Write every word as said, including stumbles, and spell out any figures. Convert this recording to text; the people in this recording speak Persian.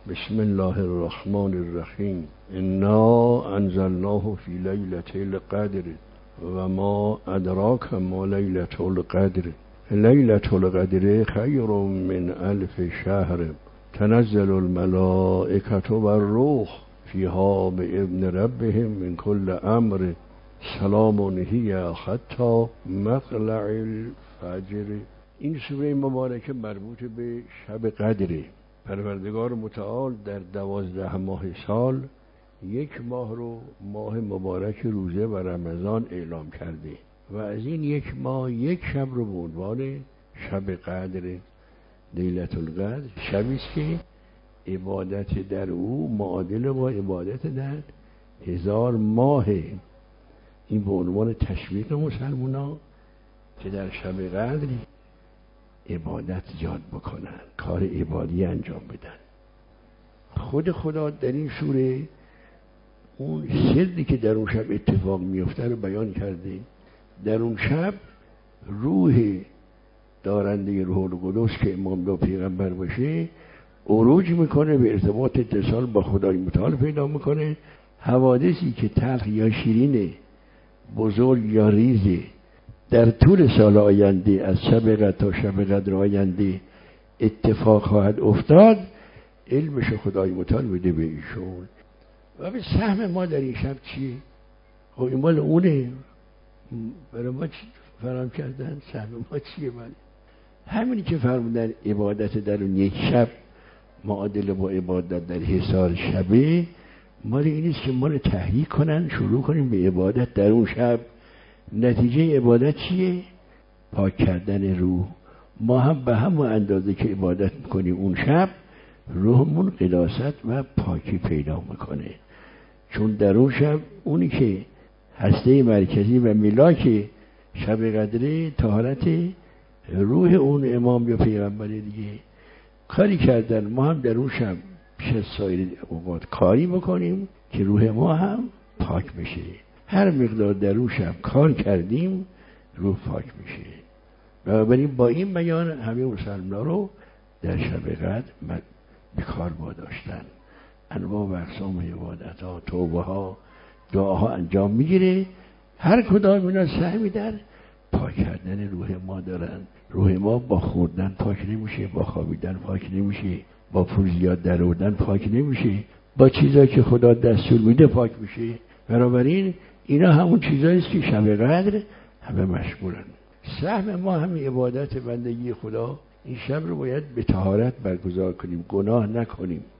بسم الله الرحمن الرحیم. انا انزلناه فی لیلة القدر و ما ادراک ما لیلة القدر. لیلة القدر خیر من الف شهر تنزل الملائکة والروح فیها باذن ربهم من کل امر سلام هی حتی مطلع الفجر. این سوره مبارکه مربوط به شب قدره. پروردگار متعال در دوازده ماه سال یک ماه رو ماه مبارک روزه و رمضان اعلام کرده و از این یک ماه یک شب رو به عنوان شب قدر، لیلة القدر، شبی است که عبادت در او معادل با عبادت در هزار ماه. این به عنوان تشویق مسلمانان که در شب قدر عبادت یاد بکنن، کار عبادی انجام بدن. خود خدا در این سوره اون سری که در اون شب اتفاق میفته رو بیان کرده. در اون شب روح دارنده روح القدس که امام دو پیغمبر باشه عروج میکنه، به ارتباط اتصال با خدای متعال پیدا میکنه. حوادثی که تلخ یا شیرینه، بزرگ یا ریزه، در طول سال آینده از شب قدر تا شب قدر آینده اتفاق خواهد افتاد، علمش خدای متعال بده به ایشون. و به سهم ما در این شب چیه؟ خب این مال اونه، برای ما چی فرام کردن؟ سهم ما چیه؟ من همینی که فرمودن عبادت در اون یک شب معادل با عبادت در هزار شبه، مال این نیست که ما رو تحریک کنن شروع کنیم به عبادت در اون شب. نتیجه عبادت چیه؟ پاک کردن روح. ما هم به همون اندازه که عبادت میکنیم اون شب، روحمون قداست و پاکی پیدا میکنه. چون در اون شب اونی که هسته مرکزی و ملاک شب قدره طهارت روح اون امام یا پیغمبر دیگه. کاری کردن ما هم در اون شب پیش از سایر اوقات کاری بکنیم که روح ما هم پاک بشه. هر مقدار در اون شب کار کردیم روح پاک میشه. بنابراین با این بیان همه مسلمان رو در شب قدر به کار واداشتن. انواع و اقسام عبادت ها، توبه ها، دعاها انجام میگیره. هر کدام اینا سهمی در پاک کردن روح ما دارن. روح ما با خوردن پاک نمیشه، با خوابیدن پاک نمیشه، با پول زیاد درآوردن پاک نمیشه، با چیزایی که خدا دستور میده پاک میشه. بنابراین اینا همون چیزایی است که شب قدر همه مشغولن. سهم ما همین عبادت بندگی خدا. این شب رو باید به طهارت برگزار کنیم، گناه نکنیم.